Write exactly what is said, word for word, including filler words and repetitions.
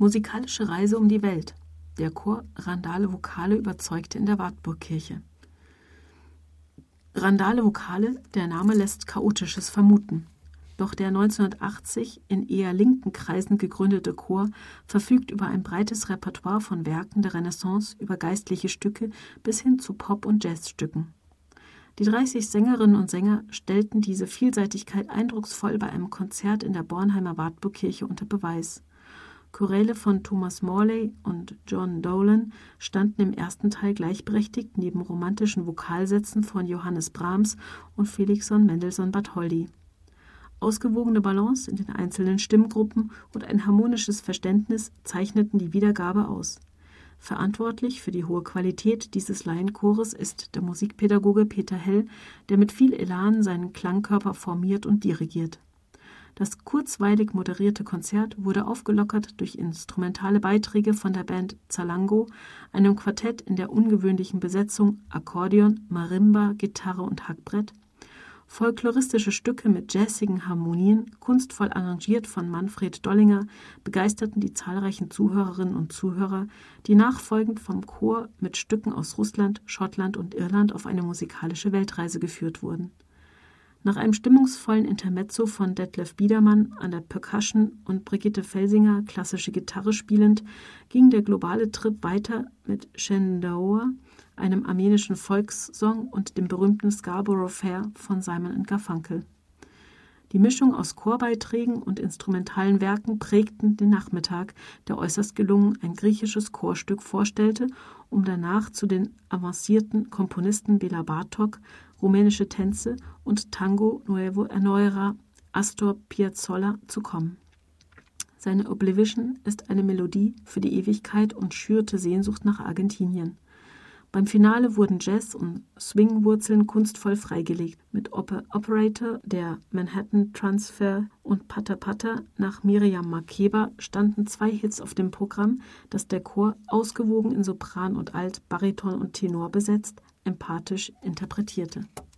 Musikalische Reise um die Welt. Der Chor Randale Vokale überzeugte in der Wartburgkirche. Randale Vokale, der Name lässt Chaotisches vermuten. Doch der neunzehnhundertachtzig in eher linken Kreisen gegründete Chor verfügt über ein breites Repertoire von Werken der Renaissance über geistliche Stücke bis hin zu Pop- und Jazzstücken. Die dreißig Sängerinnen und Sänger stellten diese Vielseitigkeit eindrucksvoll bei einem Konzert in der Bornheimer Wartburgkirche unter Beweis. Choräle von Thomas Morley und John Dolan standen im ersten Teil gleichberechtigt neben romantischen Vokalsätzen von Johannes Brahms und Felix von Mendelssohn Bartholdy. Ausgewogene Balance in den einzelnen Stimmgruppen und ein harmonisches Verständnis zeichneten die Wiedergabe aus. Verantwortlich für die hohe Qualität dieses Laienchores ist der Musikpädagoge Peter Hell, der mit viel Elan seinen Klangkörper formiert und dirigiert. Das kurzweilig moderierte Konzert wurde aufgelockert durch instrumentale Beiträge von der Band Zalango, einem Quartett in der ungewöhnlichen Besetzung Akkordeon, Marimba, Gitarre und Hackbrett, folkloristische Stücke mit jazzigen Harmonien, kunstvoll arrangiert von Manfred Dollinger, begeisterten die zahlreichen Zuhörerinnen und Zuhörer, die nachfolgend vom Chor mit Stücken aus Russland, Schottland und Irland auf eine musikalische Weltreise geführt wurden. Nach einem stimmungsvollen Intermezzo von Detlef Biedermann an der Percussion und Brigitte Felsinger klassische Gitarre spielend, ging der globale Trip weiter mit Shenandoah, einem armenischen Volkssong und dem berühmten Scarborough Fair von Simon and Garfunkel. Die Mischung aus Chorbeiträgen und instrumentalen Werken prägten den Nachmittag, der äußerst gelungen ein griechisches Chorstück vorstellte, um danach zu den avancierten Komponisten Bela Bartok, rumänische Tänze und Tango Nuevo Erneuerer Astor Piazzolla zu kommen. Seine Oblivion ist eine Melodie für die Ewigkeit und schürte Sehnsucht nach Argentinien. Beim Finale wurden Jazz- und Swing-Wurzeln kunstvoll freigelegt. Mit Oper Operator, der Manhattan Transfer und Pata Pata nach Miriam Makeba standen zwei Hits auf dem Programm, das der Chor ausgewogen in Sopran und Alt, Bariton und Tenor besetzt, empathisch interpretierte.